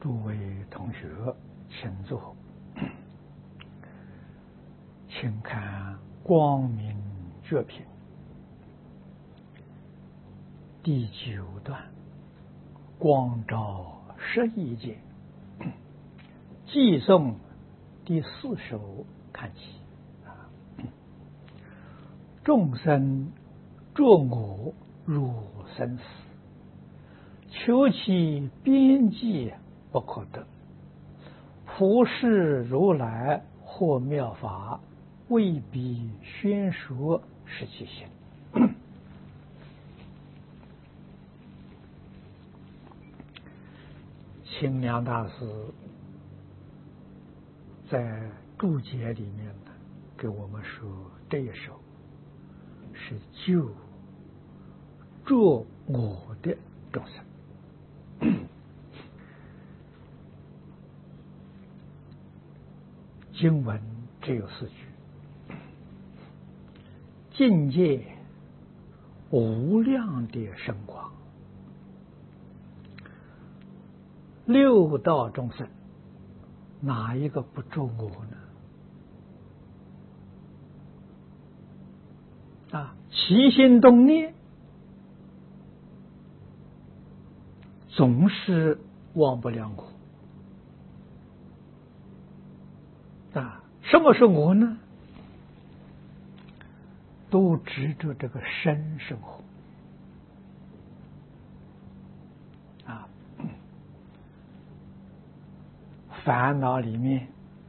诸位同学，请坐，请看《光明觉品》第9段，光照11界，寄颂第4首看起。众生作我入生死，求其边际不可得。普世如来或妙法，未必宣说实其心。清凉大师在注解里面呢，给我们说这一首是救作我的众生。经文只有4句：境界无量的圣光，六道众生哪一个不作我呢？起心动念总是忘不了我。什么是我呢？都执着这个身生活烦恼里面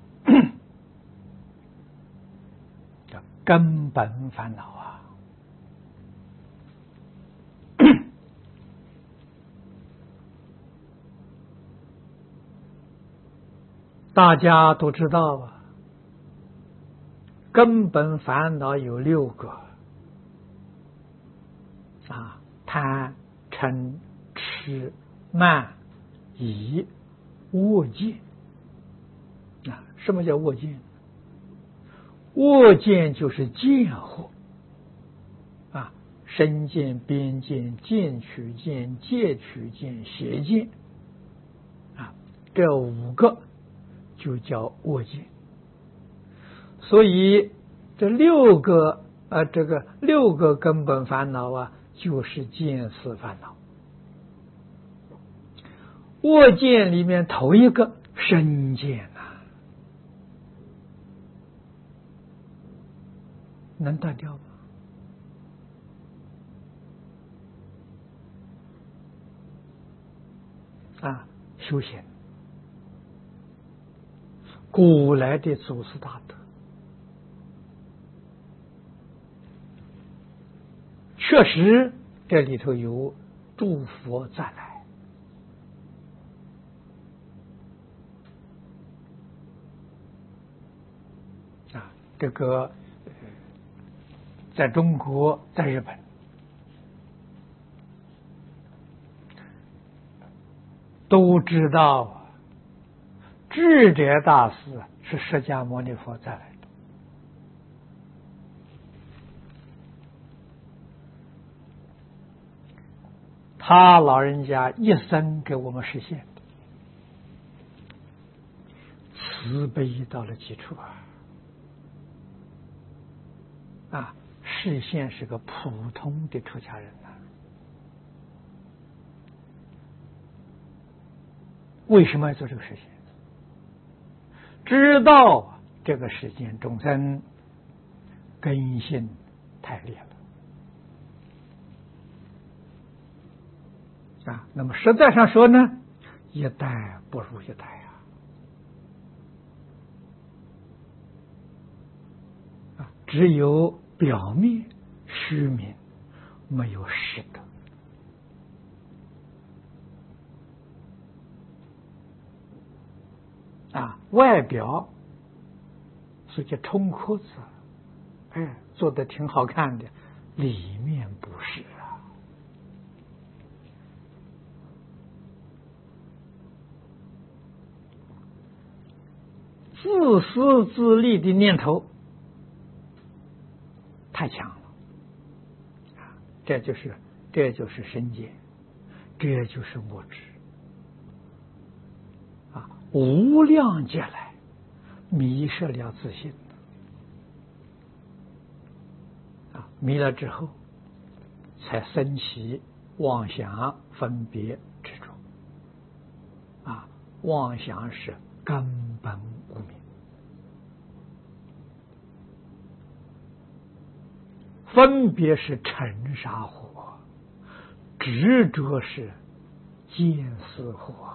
叫根本烦恼大家都知道根本烦恼有6个贪嗔痴慢疑恶见。什么叫恶见？恶见就是见惑身见、边见、见取见、戒取见、邪见这5个就叫恶见。所以这6个根本烦恼就是见思烦恼。恶见里面头一个身见能断掉吗？修行，古来的祖师大德确实这里头有诸佛再来，这个在中国，在日本都知道智者大师是释迦牟尼佛再来的。他老人家一生给我们实现的慈悲到了极处示现是个普通的出家人为什么要做这个实现？知道这个世间众生根性太劣了那么实在上说呢，一代不如一代只有表面虚名，没有实德外表是叫充壳子做得挺好看的，里面不是自私自利的念头太强了这就是身见，这就是我执无量劫来迷失了自信迷了之后，才生起妄想分别执着妄想是根本无明，分别是尘沙火，执着是见思火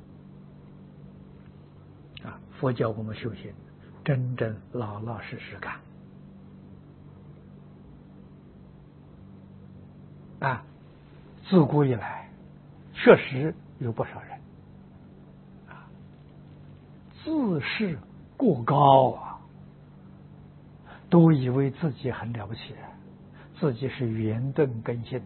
佛教我们修行，真正老老实实干自古以来确实有不少人自视过高都以为自己很了不起，自己是圆顿根性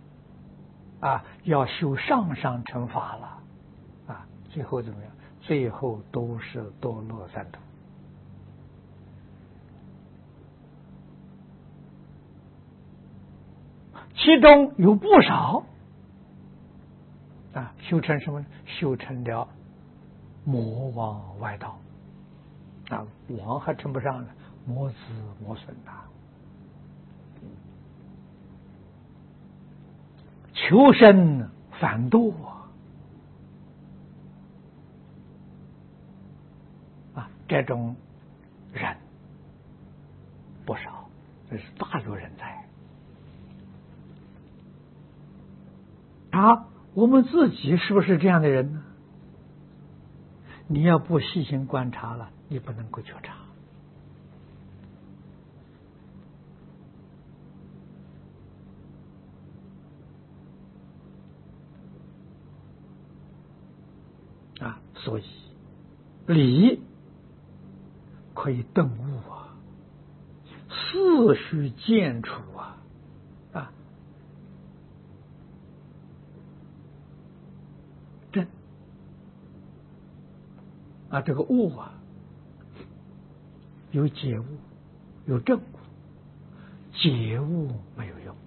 要修上上乘法了最后怎么样？最后都是堕落三途。其中有不少修成什么呢？修成了魔王外道王还称不上了，魔子魔孙求生反堕这种人不少，这是大有人在我们自己是不是这样的人呢？你要不细心观察了，你不能够觉察所以理可以顿悟事须见处真这个悟有解悟，有证悟，解悟没有用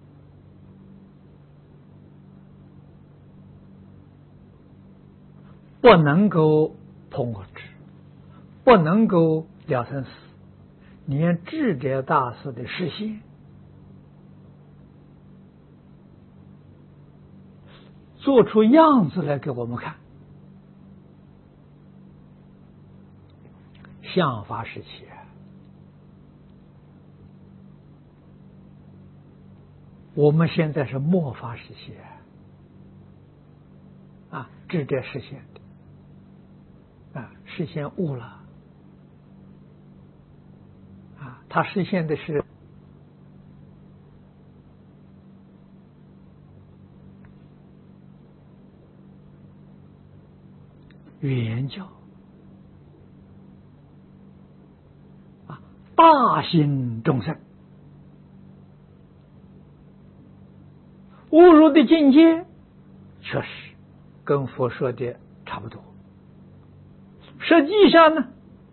不能够通过智，不能够了生死，连智者大师的实现做出样子来给我们看。相法时期我们现在是末法时期智者实现的实现悟了他实现的是圆教大心众生悟入的境界确实跟佛说的差不多，实际上呢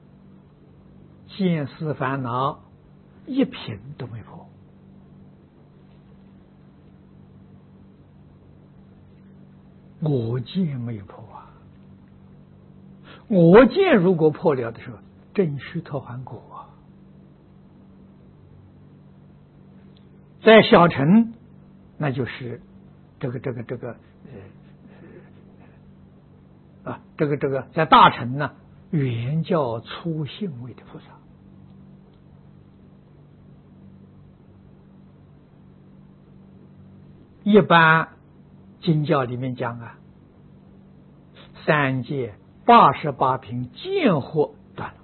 见思烦恼一品都没破，我见没有破我见如果破了的时候，正须陀洹果在小乘那就是这个在大乘呢原教初性位的菩萨一般经教里面讲三界88品见惑断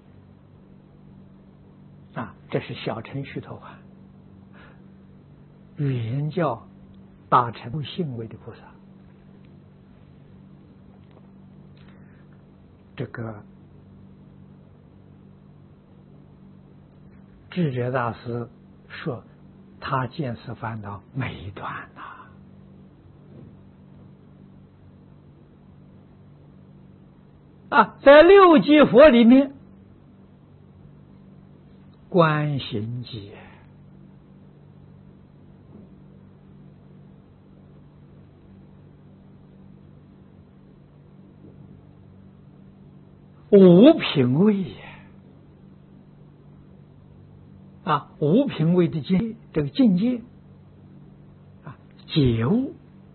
了这是小乘须陀洹，原教大乘性位的菩萨，这个智者大师说他见思烦恼没断在六界佛里面观行解无品位无品位的这个境界解悟，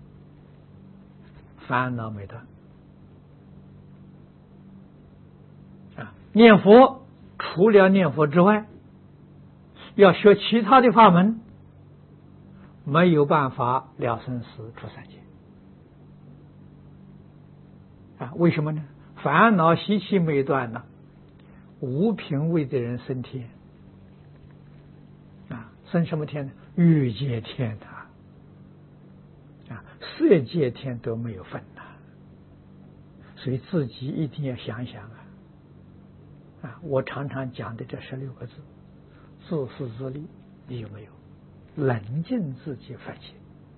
烦恼没断念佛除了念佛之外，要学其他的法门，没有办法了生死出三界为什么呢？烦恼习气没断呢，无品位的人升天升什么天呢？欲界天色界天都没有分所以自己一定要想想我常常讲的这16个字：自私自利，你有没有？冷静自己反省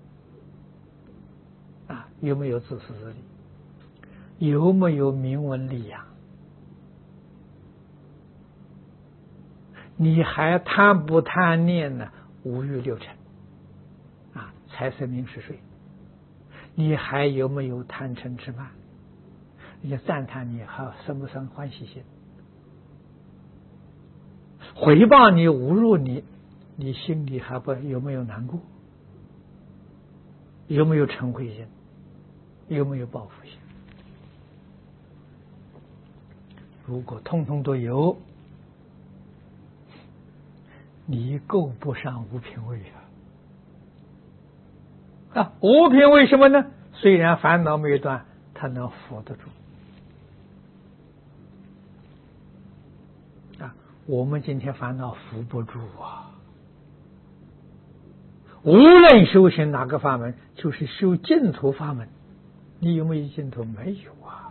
有没有自私自利？有没有名闻利养？你还贪不贪念呢？五欲六尘财色名食睡，你还有没有贪嗔痴慢？人家赞叹你，还生不生欢喜心？回谤你、侮辱你，你心里还有没有难过？有没有嗔恚心？有没有报复心？如果通通都有，你够不上无品位无品为什么呢？虽然烦恼没有断，他能扶得住我们今天烦恼扶不住无论修行哪个法门，就是修净土法门，你有没有净土？没有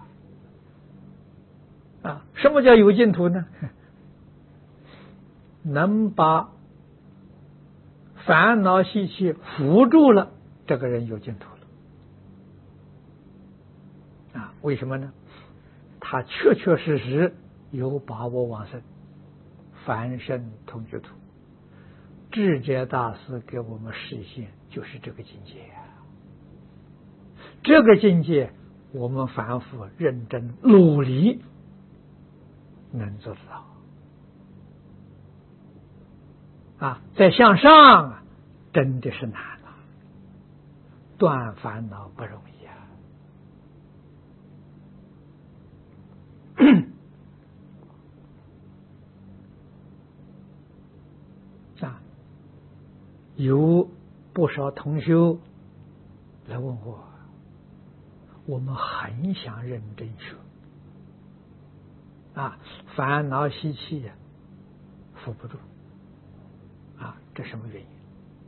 什么叫有净土呢？能把烦恼习气扶住了，这个人有净土了为什么呢？他确确实实有把握往生，凡圣同居土。智者大师给我们示现就是这个境界这个境界我们凡夫认真努力能做得到再向上真的是难断烦恼不容易有不少同修来问我们很想认真学烦恼习气扶不住这什么原因？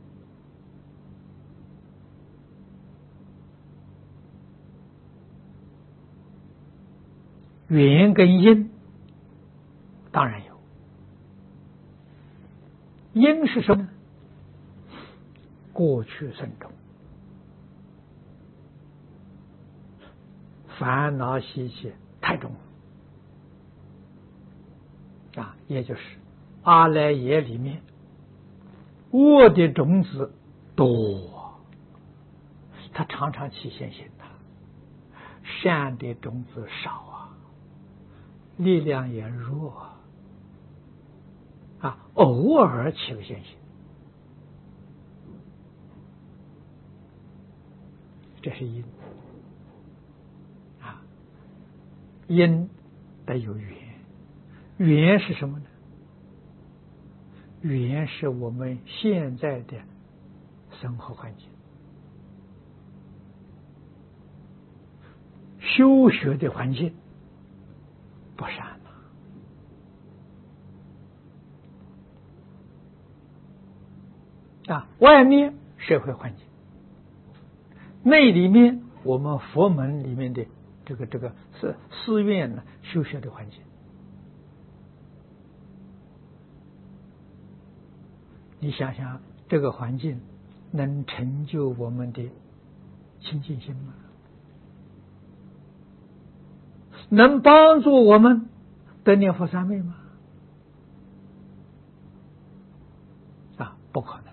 缘跟因当然有，因是什么呢？过去生中烦恼习气太重也就是阿赖耶里面恶的种子多，它常常起现行善的种子少力量也弱偶尔起个现行，这是因因得有缘，缘是什么呢？缘是我们现在的生活环境，修学的环境不善外面社会环境，内里面我们佛门里面的这个是寺院呢修学的环境。你想想这个环境能成就我们的清净心吗？能帮助我们得念佛三昧吗？不可能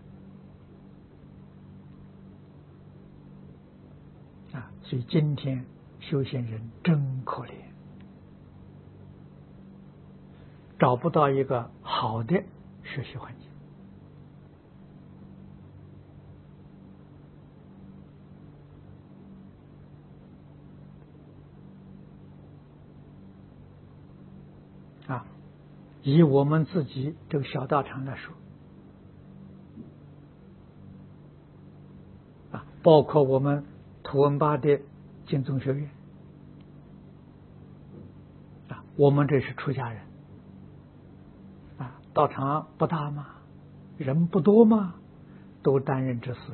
所以今天修行人真可怜找不到一个好的学习环境。以我们自己这个小道场来说，包括我们图文巴的净宗学院，我们这是出家人，道场不大吗？人不多吗？都担任这事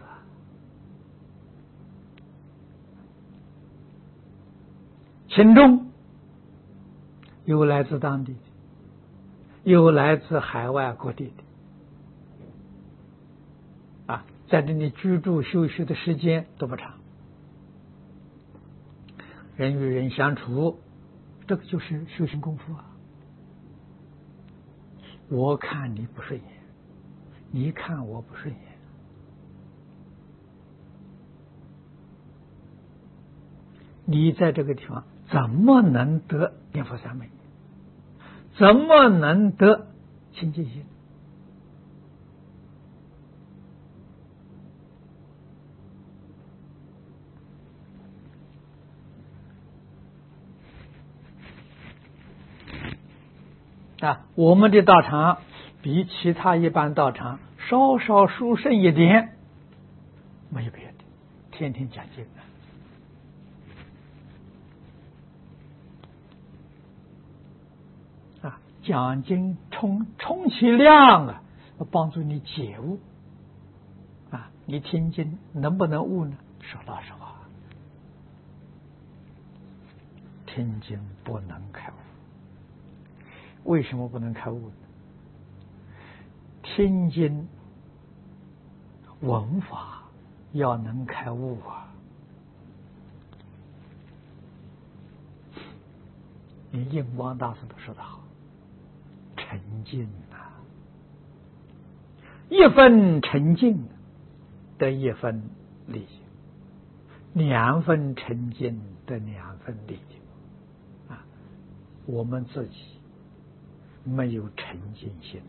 群众有来自当地的，有来自海外各地的，在这里居住休息的时间都不长，人与人相处，这个就是修行功夫。我看你不顺眼，你看我不顺眼，你在这个地方怎么能得念佛三昧？怎么能得清净心？我们的道场比其他一般道场稍稍殊胜一点，没有别的，天天讲经讲经充其量帮助你解悟你听经能不能悟呢？说老实话，听经不能开悟。为什么不能开悟呢？听经闻法要能开悟你印光大师都说得好，沉静一分沉静得一分利益，2分沉静得2分利益我们自己没有沉静心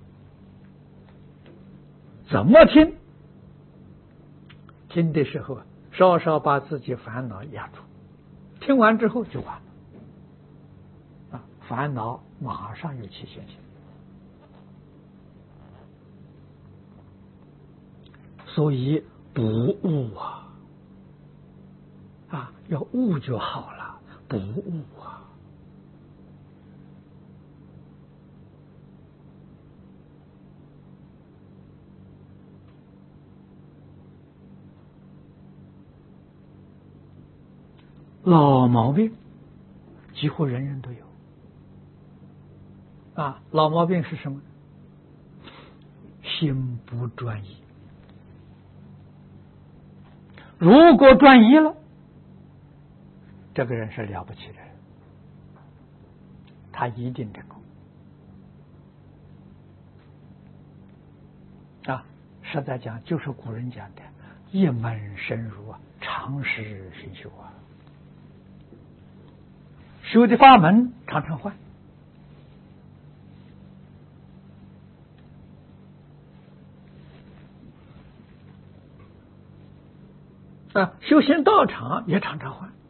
怎么听？听的时候稍稍把自己烦恼压住，听完之后就完了烦恼马上有起现行。所以不悟要悟就好了，不悟老毛病几乎人人都有老毛病是什么？心不专一。如果专一了，这个人是了不起的人，他一定成功实在讲，就是古人讲的一门深入常识熏修修的法门常常换修行道场也常常换。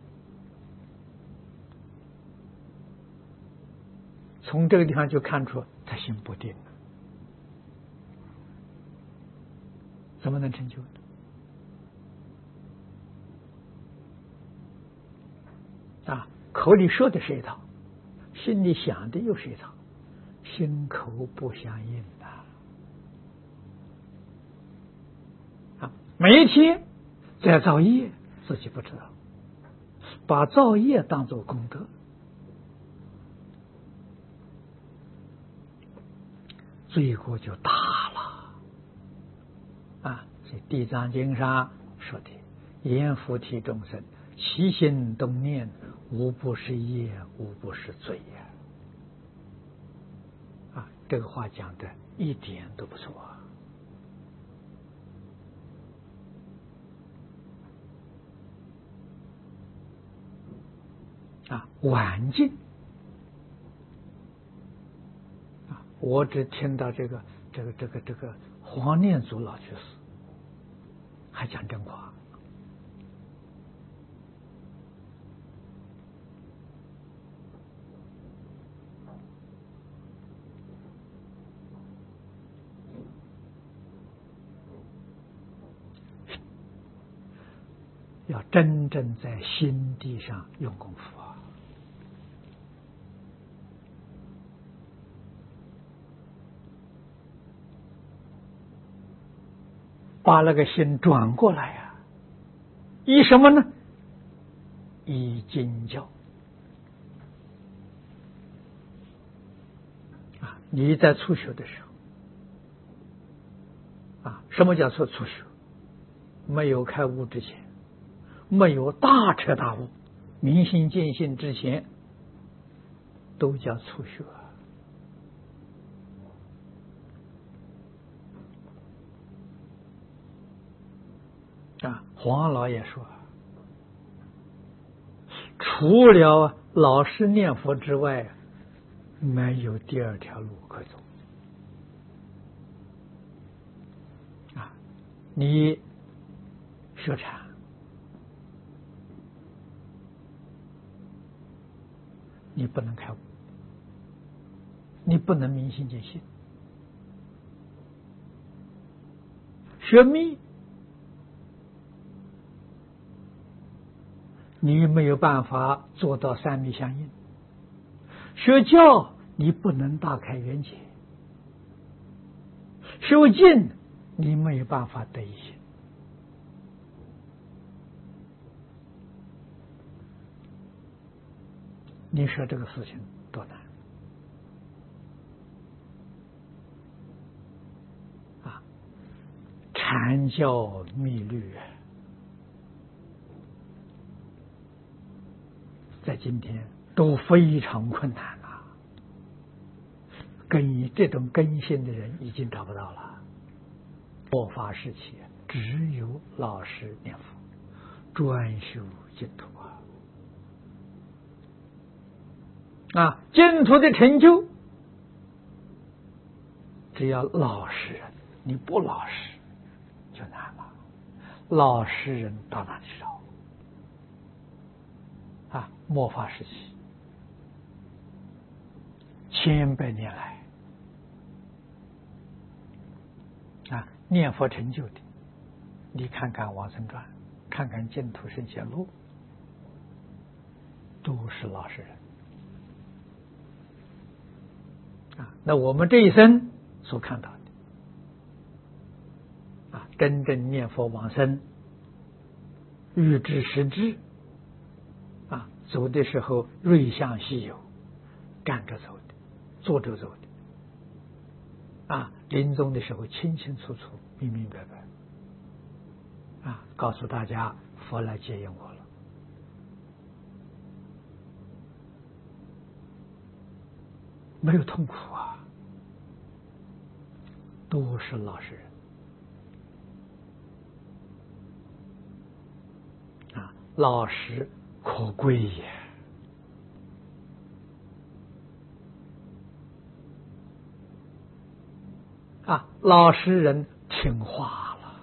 从这个地方就看出他心不定怎么能成就呢？口里说的是一套，心里想的又是一套，心口不相应每一天在造业，自己不知道，把造业当作功德，罪过就大了这地藏经上说的阎浮提众生起心动念无不是业，无不是罪这个话讲的一点都不错晚境我只听到这个黄念祖老居士还讲真话。要真正在心地上用功夫啊！把那个心转过来呀，以什么呢？以经教啊！你在初学的时候啊，什么叫初学？没有开悟之前，没有大彻大悟、明心见性之前，都叫初学。啊，黄老爷说，除了老实念佛之外，没有第二条路可走。啊，你学禅，你不能开悟，你不能明心见性。学密，你没有办法做到三密相应；学教，你不能大开圆解；修静，你没有办法得一心。你说这个事情多难啊！禅教密律在今天都非常困难了，这种根性的人已经找不到了。末法时期，只有老实念佛，专修净土啊！净土的成就，只要老实人，你不老实就难了。老实人到哪里找？啊，末法时期，千百年来啊，念佛成就的，你看看《往生传》，看看《净土圣贤录》，都是老实人啊。那我们这一生所看到的啊，真正念佛往生、欲知实知啊，走的时候瑞相稀有，站着走的，坐着走的啊，临终的时候清清楚楚、明明白白啊，告诉大家佛来接引我了。没有痛苦啊，都是老实人啊，老实可贵也啊，老实人听话了，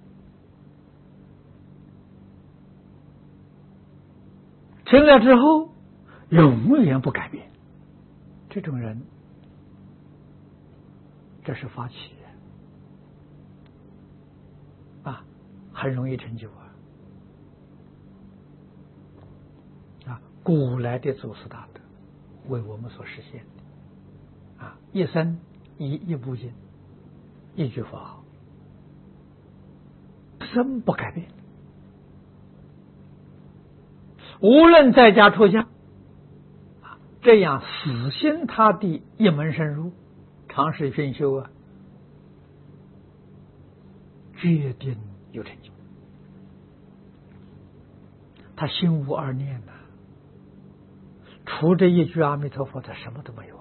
听了之后永远不改变，这种人，这是发起啊，很容易成就啊！古来的祖师大德为我们所实现的啊，一生一部经，一句佛号，生不改变，无论在家出家，这样死心塌地一门深入，长时熏修啊，决定有成就。他心无二念呐，除这一句阿弥陀佛，他什么都没有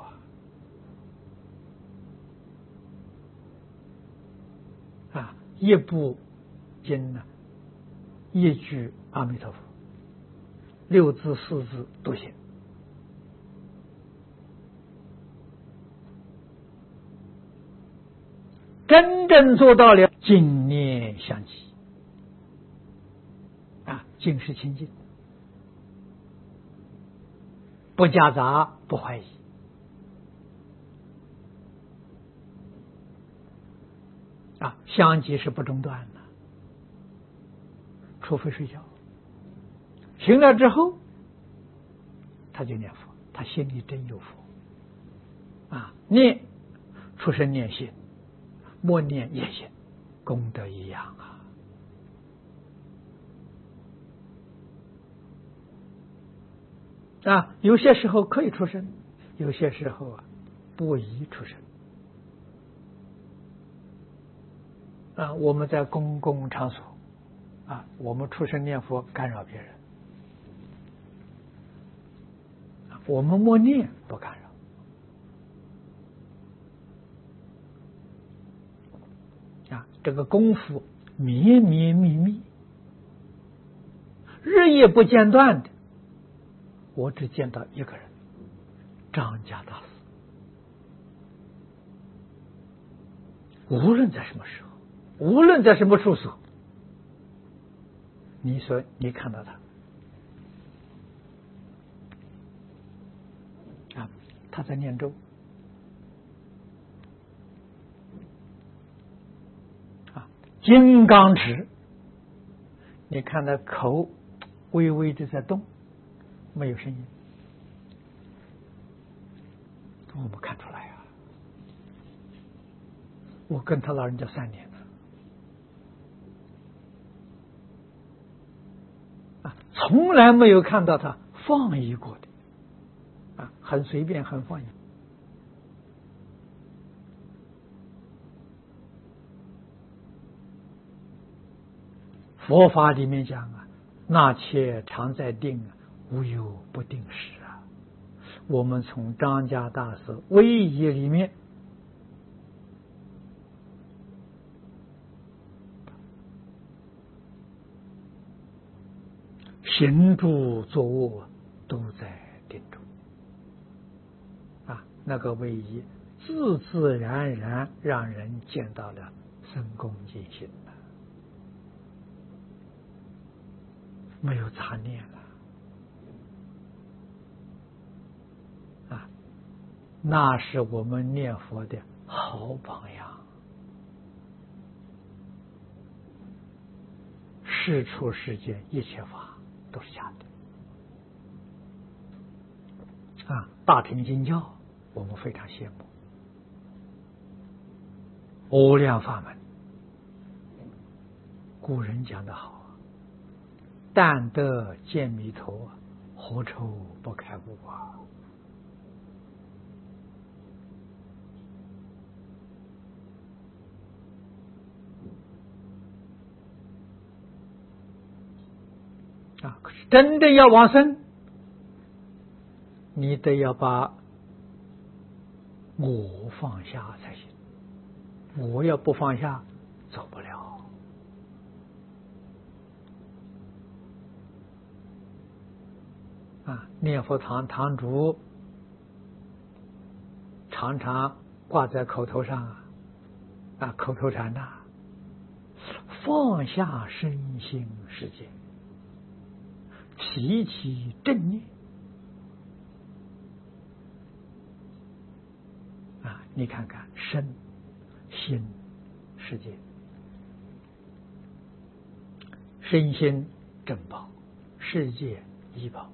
啊！一部经呢，一句阿弥陀佛，6字4字都行真正做到了净念相继啊，净是清净，不夹杂，不怀疑。啊，相继是不中断的，除非睡觉。醒了之后，他就念佛，他心里真有佛啊！念出生念心，默念也行，功德一样啊！有些时候可以出生，有些时候啊不宜出生啊！我们在公共场所啊，我们出声念佛干扰别人，我们默念不干扰啊！这个功夫绵绵密密，日夜不间断的。我只见到一个人，张家大师。无论在什么时候，无论在什么处所，你说你看到他啊，他在念咒啊，金刚指，你看他口微微的在动，没有声音，我们看出来啊。我跟他老人家3年了啊，从来没有看到他放逸过的啊，很随便，很放逸。佛法里面讲啊，那切常在定啊，无有不定时啊。我们从张家大师威仪里面行住坐卧都在定中啊，那个威仪自自然然让人见到了身恭敬心了，没有杂念了啊，那是我们念佛的好榜样。世出世间一切法都是假的啊！大乘经教我们非常羡慕，无量法门，古人讲得好，但得见弥陀，何愁不开悟啊！啊，可是真的要往生，你得要把我放下才行。我要不放下，走不了。啊，念佛堂堂主常常挂在口头上啊，口头禅呐，放下身心世界，提起正念啊！你看看身心世界，身心正报，世界依报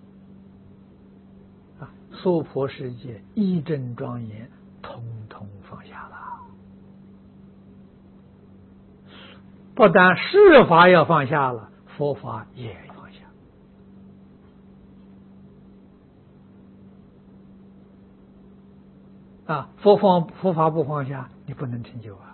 啊！娑婆世界一真庄严，统统放下了。不但世法要放下了，佛法也要放下。啊，佛法不放下，你不能成就啊！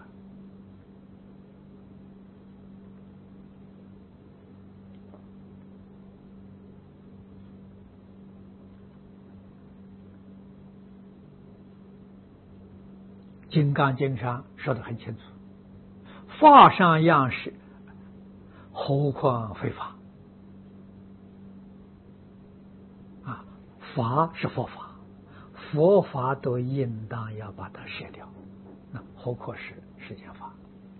金刚经上说得很清楚，法上样式，何况非法啊！法是佛法，佛法都应当要把它舍掉，那何况是世间法。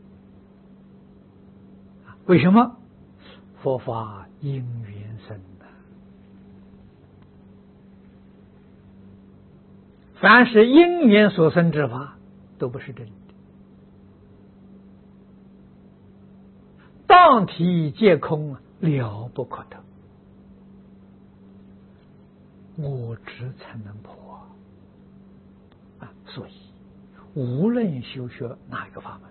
为什么？佛法因缘生的，凡是因缘所生之法，都不是真的。当体皆空，了不可得，我执才能破所以无论修学哪一个法门，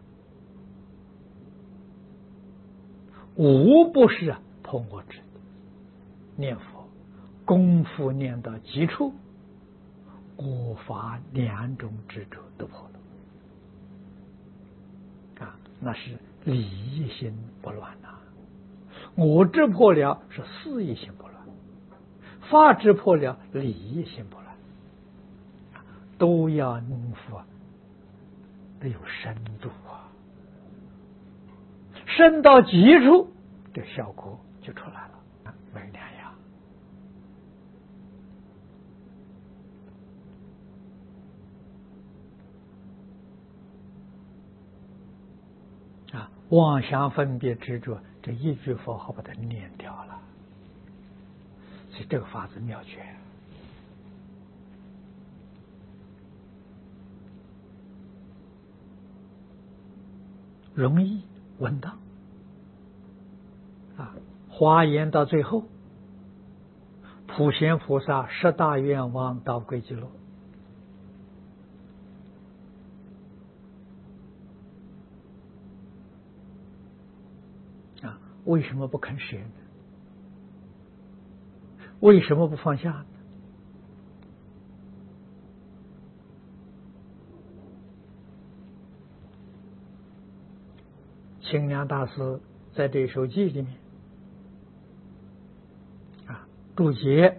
无不是破我执的。念佛功夫念到极处，我法两种执着都破了那是理义心不乱我执破了是事义心不乱，法执破了理义心不乱，都要念佛得有深度深到极处，这效果就出来了，没两样妄想分别执着，这一句佛号把它念掉了，所以这个法子妙绝，容易稳当华严到最后，普贤菩萨十大愿望到归极乐，为什么不肯舍呢？为什么不放下呢？清凉大师在这首偈里面注解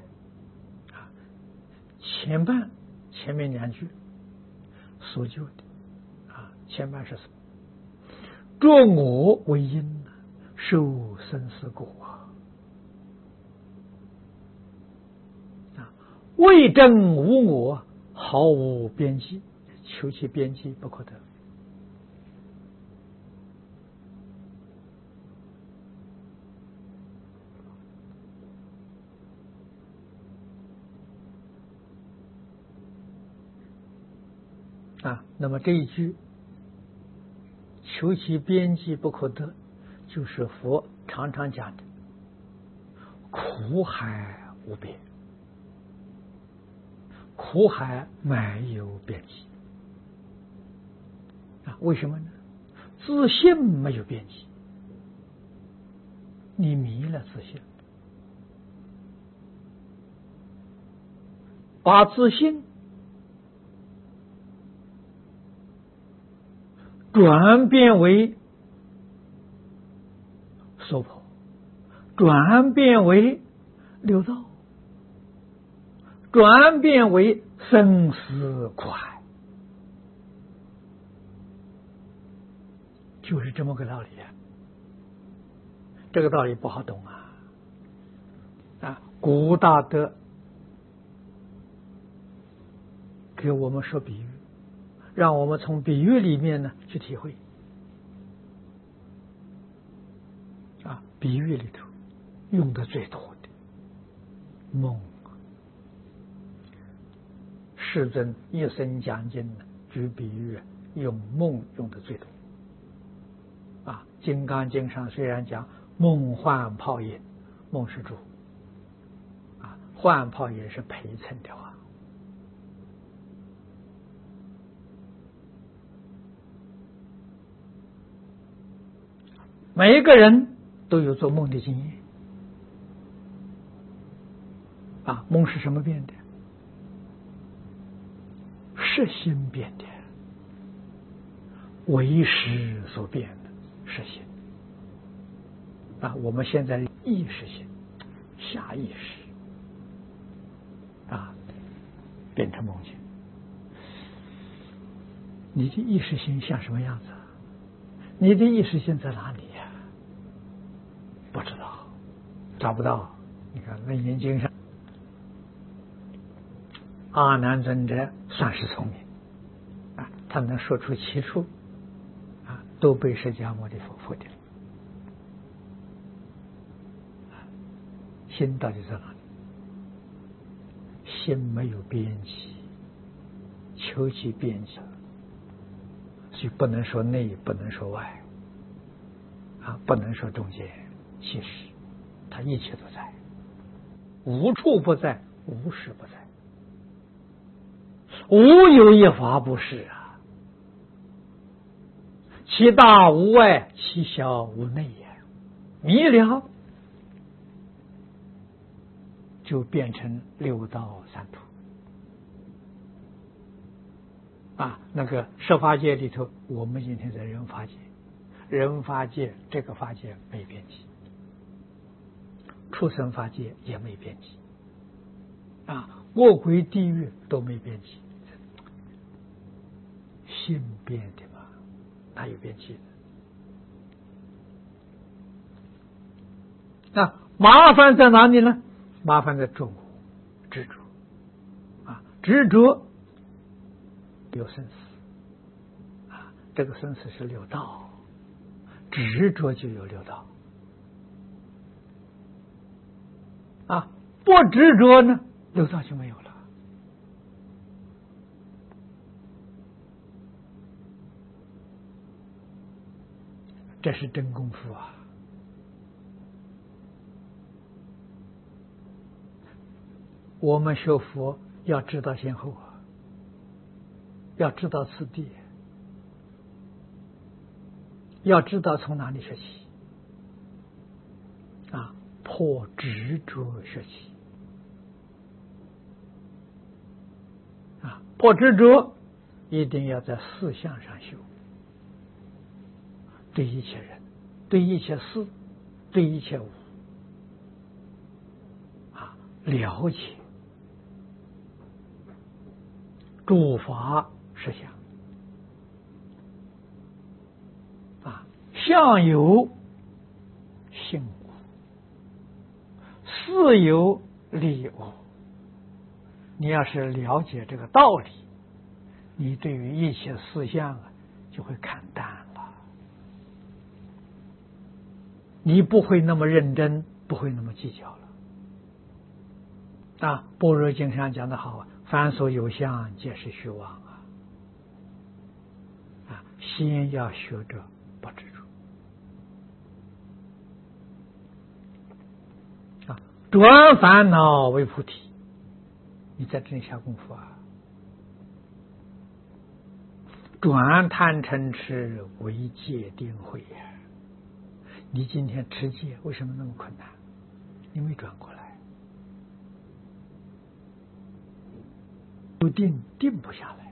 前面两句所救的前半是什么？着我为因，受生死果为证无我，毫无边际，求其边际不可得。那么这一句求其边际不可得，就是佛常常讲的苦海无边，苦海没有边际为什么呢？自信没有边际，你迷了自信，把自信转变为娑婆，转变为六道，转变为生死苦海，就是这么个道理这个道理不好懂古大德给我们说比喻，让我们从比喻里面呢去体会比喻里头用的最多的梦，世尊一生讲经举比喻用梦用的最多金刚经上虽然讲梦幻泡影，梦是主幻泡也是陪衬的话，每一个人都有做梦的经验梦是什么变的？是心变的，为识所变的是心我们现在意识心下意识变成梦境，你的意识心像什么样子？你的意识心在哪里不知道，找不到。你看《楞严经》上，阿难尊者算是聪明他能说出其处都被释迦牟尼佛否定了。心到底在哪里？心没有边际，求其边际，所以不能说内，不能说外，不能说中间。其实它一切都在，无处不在，无时不在，无有一法不是啊。其大无外，其小无内也。迷了，就变成六道三途那个十法界里头，我们今天在人法界，人法界这个法界没边际，畜生法界也没边际恶鬼地狱都没边际，心变的嘛，哪有边际的？麻烦在哪里呢？麻烦在中执着执着有生死这个生死是六道，执着就有六道不执着呢，六道就没有了。这是真功夫我们学佛要知道先后要知道次第，要知道从哪里学起破执着学起破执着一定要在四相上修，对一切人，对一切事，对一切物了解诸法实相相由性无，事有理无。你要是了解这个道理，你对于一切事相就会看淡了，你不会那么认真，不会那么计较了般若经上讲的好凡所有相，皆是虚妄先要学着不执着转烦恼为菩提，你在这里下功夫转贪嗔痴为戒定慧你今天持戒为什么那么困难？你没转过来，不定不下来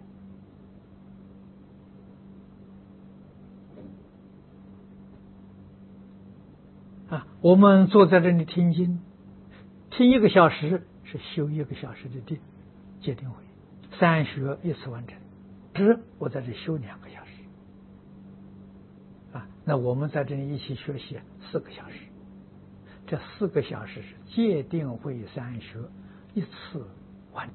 我们坐在这里听经，听1个小时是修1个小时的定，戒定慧，3学一次完成。我在这修2个小时那我们在这里一起学习4个小时，这4个小时是戒定慧3学一次完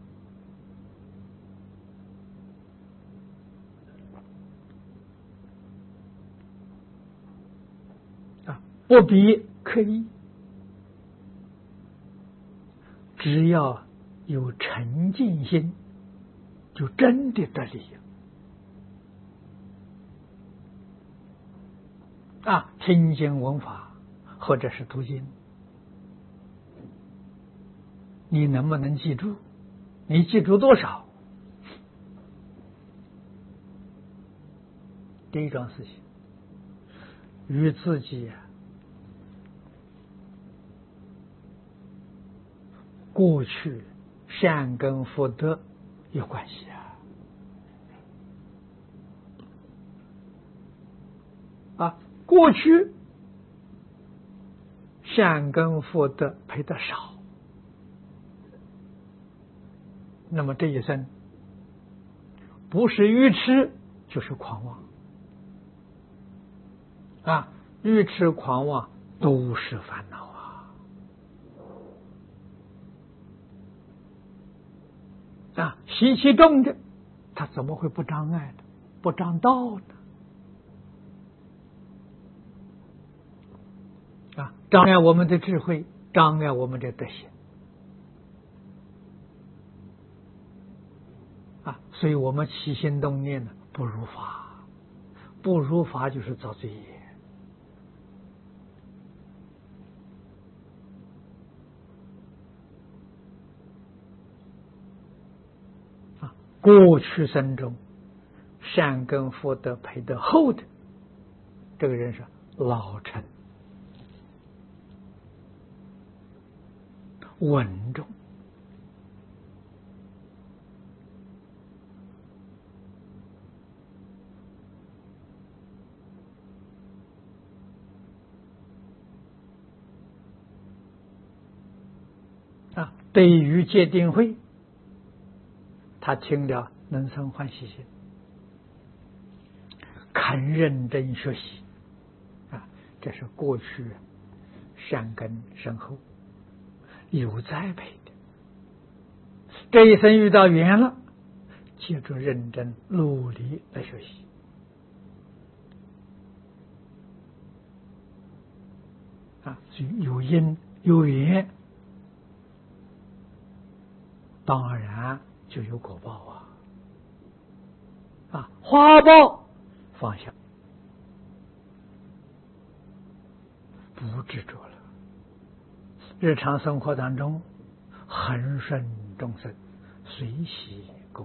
不必刻意，只要有沉静心，就真的得力听经闻法或者是读经，你能不能记住？你记住多少？第一桩事情，与自己过去善根福德有关系过去善根福德赔的少，那么这一生不是愚痴就是狂妄愚痴狂妄都是烦恼习气重的，他怎么会不障碍的，不障道呢？ 障碍我们的智慧，障碍我们的德行所以我们起心动念呢不如法，不如法就是造罪业过去生中善根福德培德厚的这个人是老成稳重对于戒定慧他听了能生欢喜心，肯认真学习这是过去善根深厚有栽培的，这一生遇到缘了，接着认真努力来学习所以有因有缘，当然就有果报花报放下，不执着了。日常生活当中，恒顺众生，随喜功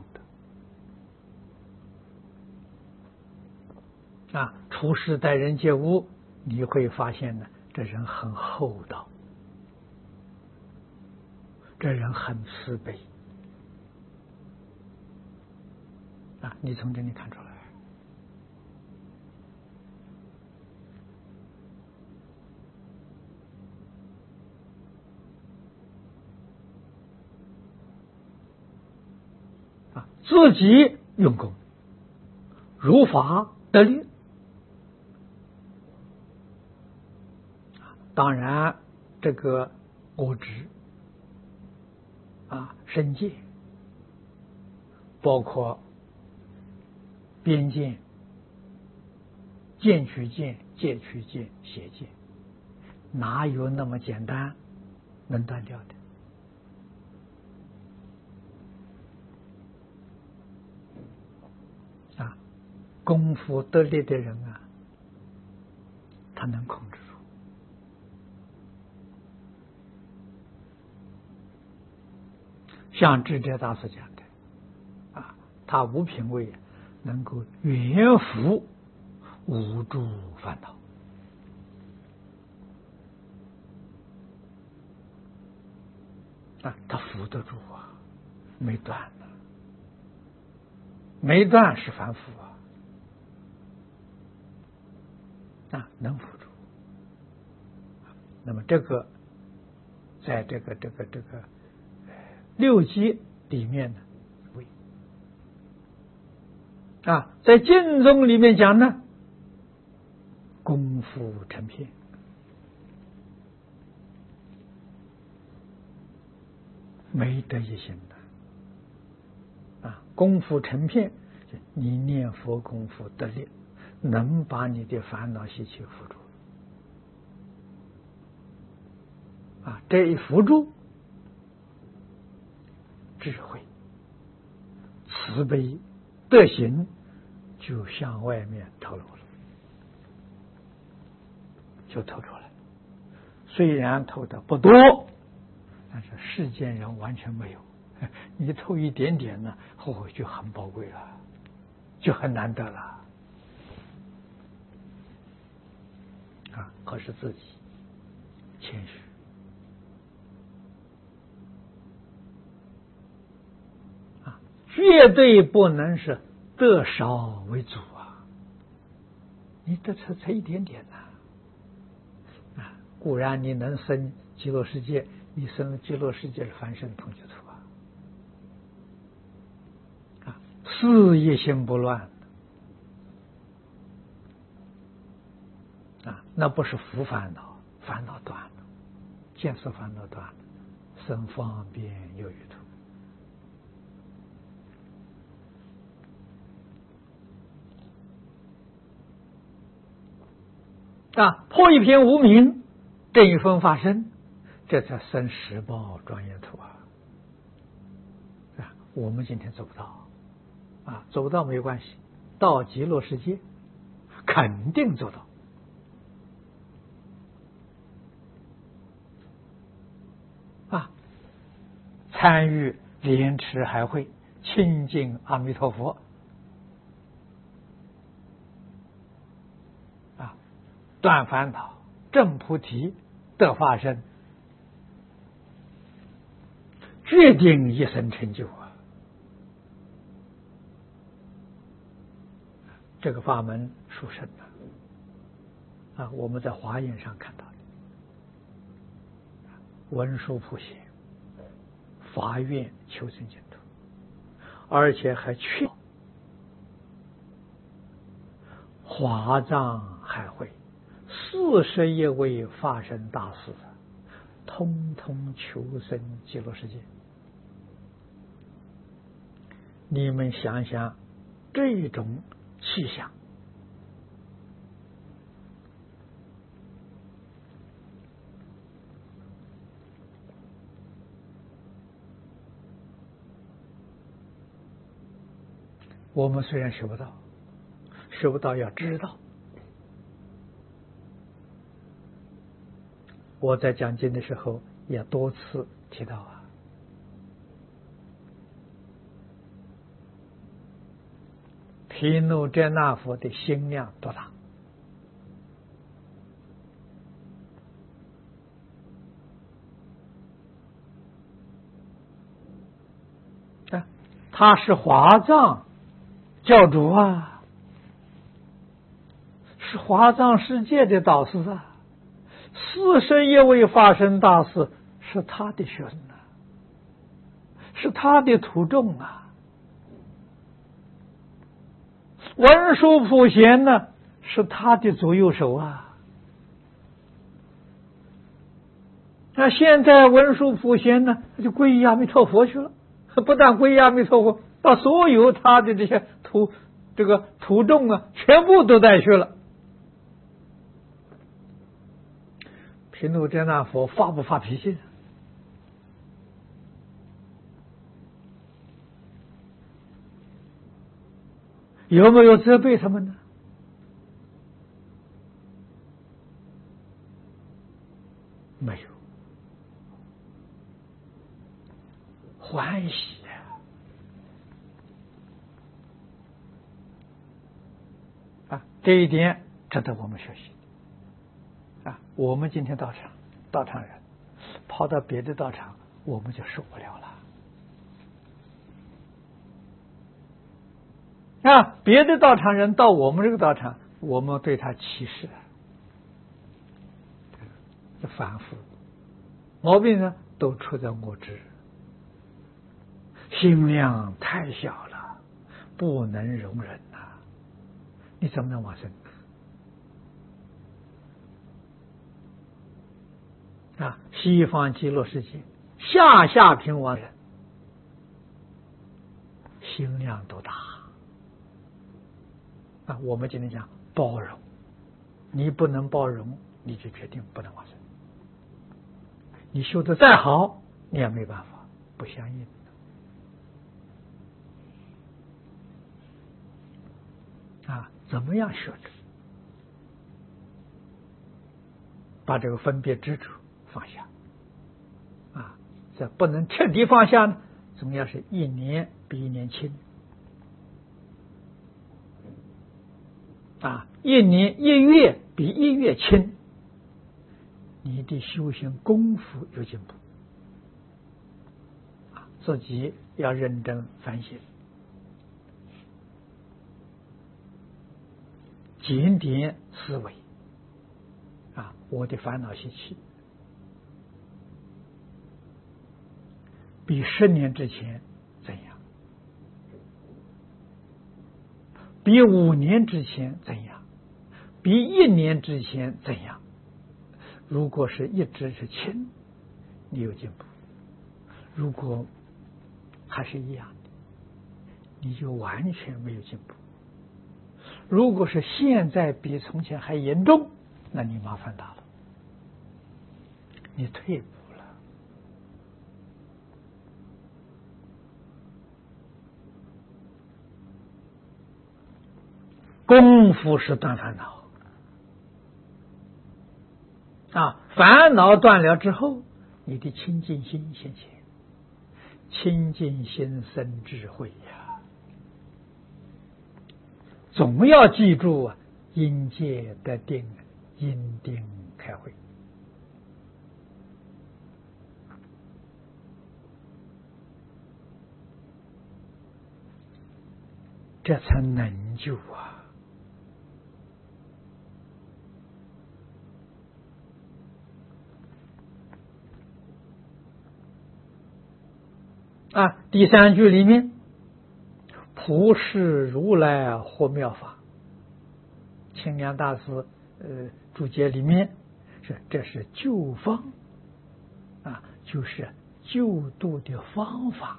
德处事待人接物，你会发现呢，这人很厚道，这人很慈悲你从这里看出来自己用功，如法得力。当然，这个我执身戒，包括边见、见取见、戒取见、邪见，哪有那么简单能断掉的？功夫得力的人他能控制住。像智者大师讲的他无品位能够远伏无诸烦恼他伏得住没断没断是凡夫能扶住。那么这个在这个六基里面呢，在经中里面讲呢，功夫成片，没得一心的功夫成片，你念佛功夫得力，能把你的烦恼习气扶住这一扶住，智慧、慈悲、德行就向外面透露了，就透出来。虽然透的不多，但是世间人完全没有。你透一点点呢，就很宝贵了，就很难得了可是自己谦虚绝对不能是得少为主你得才一点点固然你能生极乐世界，你生了极乐世界的凡圣同居土事业心不乱那不是福烦恼，烦恼断了，见识烦恼断了，生方便有余土破一片无明， 这一分发生，这才生十报庄严土啊！我们今天做不到做不到没有关系，到极乐世界肯定做到。参与莲池海会，亲近阿弥陀佛断烦恼、证菩提得法身，决定一生成就这个法门殊胜我们在华严上看到的文殊普贤发愿求生净土，而且还劝华藏海会41位法身大士通通求生极乐世界。你们想想这种气象，我们虽然学不到，学不到要知道。我在讲经的时候也多次提到毗卢遮那佛的心量多大？他是华藏教主是华藏世界的导师41位法身大士是他的学生是他的徒众文殊普贤呢是他的左右手那现在文殊普贤呢就皈依阿弥陀佛去了，不但皈依阿弥陀佛，把所有他的这些徒众全部都带去了。毗卢遮那佛发不发脾气？有没有责备他们呢？没有，欢喜这一点值得我们学习我们今天道场人跑到别的道场，我们就受不了了别的道场人到我们这个道场，我们对他歧视这反复毛病呢都出在我执，心量太小了，不能容忍你怎么能往生西方极乐世界下品往人心量都大我们今天讲包容，你不能包容，你就决定不能往生。你修得再好，你也没办法，不相应怎么样学着把这个分别执着放下这不能彻底放下呢，总要是一年比一年轻一年一月比一月轻，你的修行功夫有进步自己要认真反省，检点思维我的烦恼习气比10年之前怎样，比5年之前怎样，比1年之前怎样。如果是一直是轻，你有进步；如果还是一样的，你就完全没有进步。如果是现在比从前还严重，那你麻烦大了你退步了。功夫是断烦恼啊，烦恼断了之后，你的清净心现前，清净心生智慧呀。总要记住啊，因戒得定，因定开慧。这才能救啊！第三句里面，普世如来获妙法，清凉大师注解里面是这是救方就是救度的方法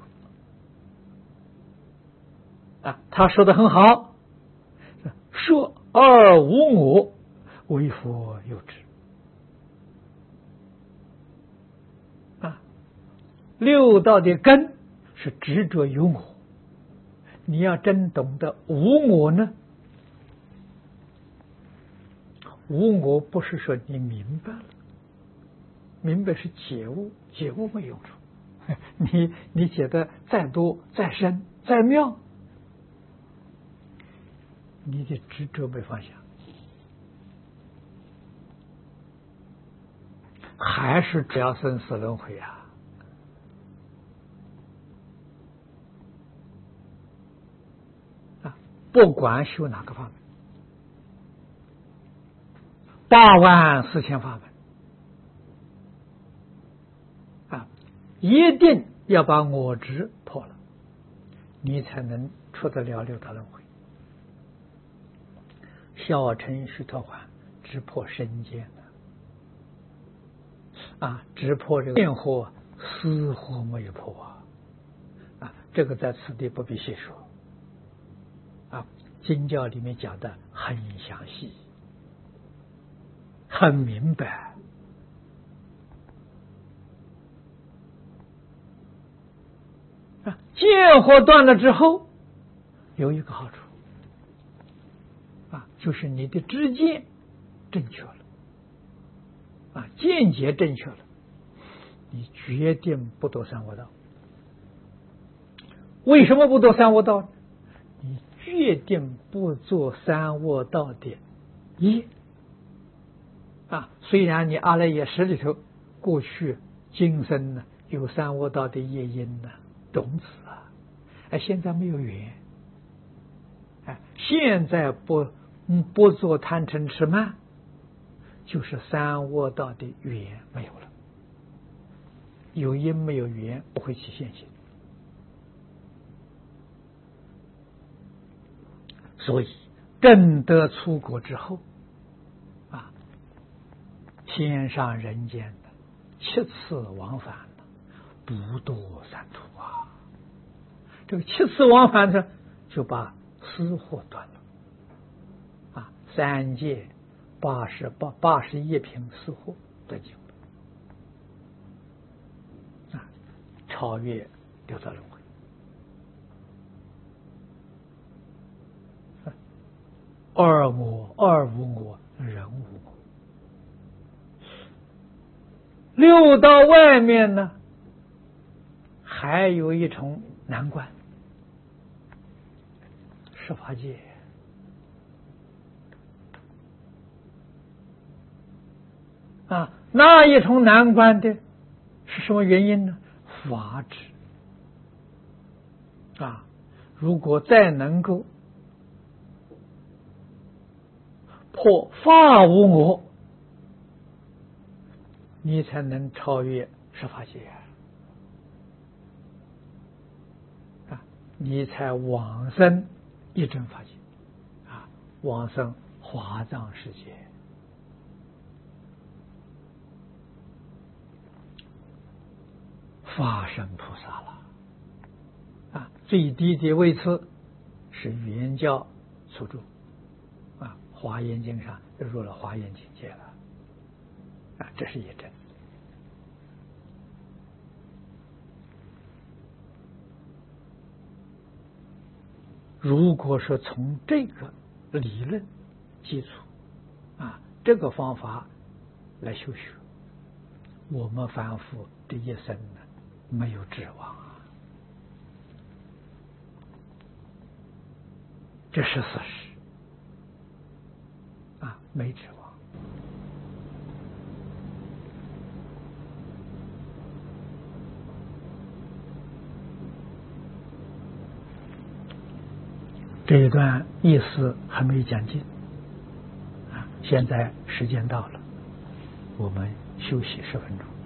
他说的很好，说二无我，为佛有之六道的根是执着有我，你要真懂得无我呢，无我不是说你明白了，明白是觉悟，觉悟没用处。你写的再多再深再妙，你的执着没放下，还是只要生死轮回不管修哪个法门，84000法门一定要把我执破了，你才能出得了六道轮回。小乘须陀洹直破身见直破这个见惑死惑没有破这个在此地不必细说经教里面讲的很详细，很明白见惑断了之后，有一个好处就是你的知见正确了见解正确了，你决定不堕三恶道。为什么不堕三恶道？你决定不做三恶道的业虽然你阿赖耶识里头过去今生呢有三恶道的业因种子现在没有缘现在不做贪嗔痴慢，就是三恶道的缘没有了，有因没有缘不会起现行。所以证得出果之后天上人间的7次往返不堕三途这个7次往返呢，就把私货断了三界81品私货得救超越六道轮回。二我、二无我、人无我。六道外面呢，还有一重难关，十法界。那一重难关的是什么原因呢？法执如果再能够破法无我，你才能超越十法界你才往生一真法界往生华藏世界。法身菩萨了最低的位次是圆教所住华严经上入了华严境界了这是一真如果说从这个理论基础这个方法来修学，我们凡夫这一生呢没有指望这是事实没指望。这一段意思还没讲尽现在时间到了，我们休息10分钟。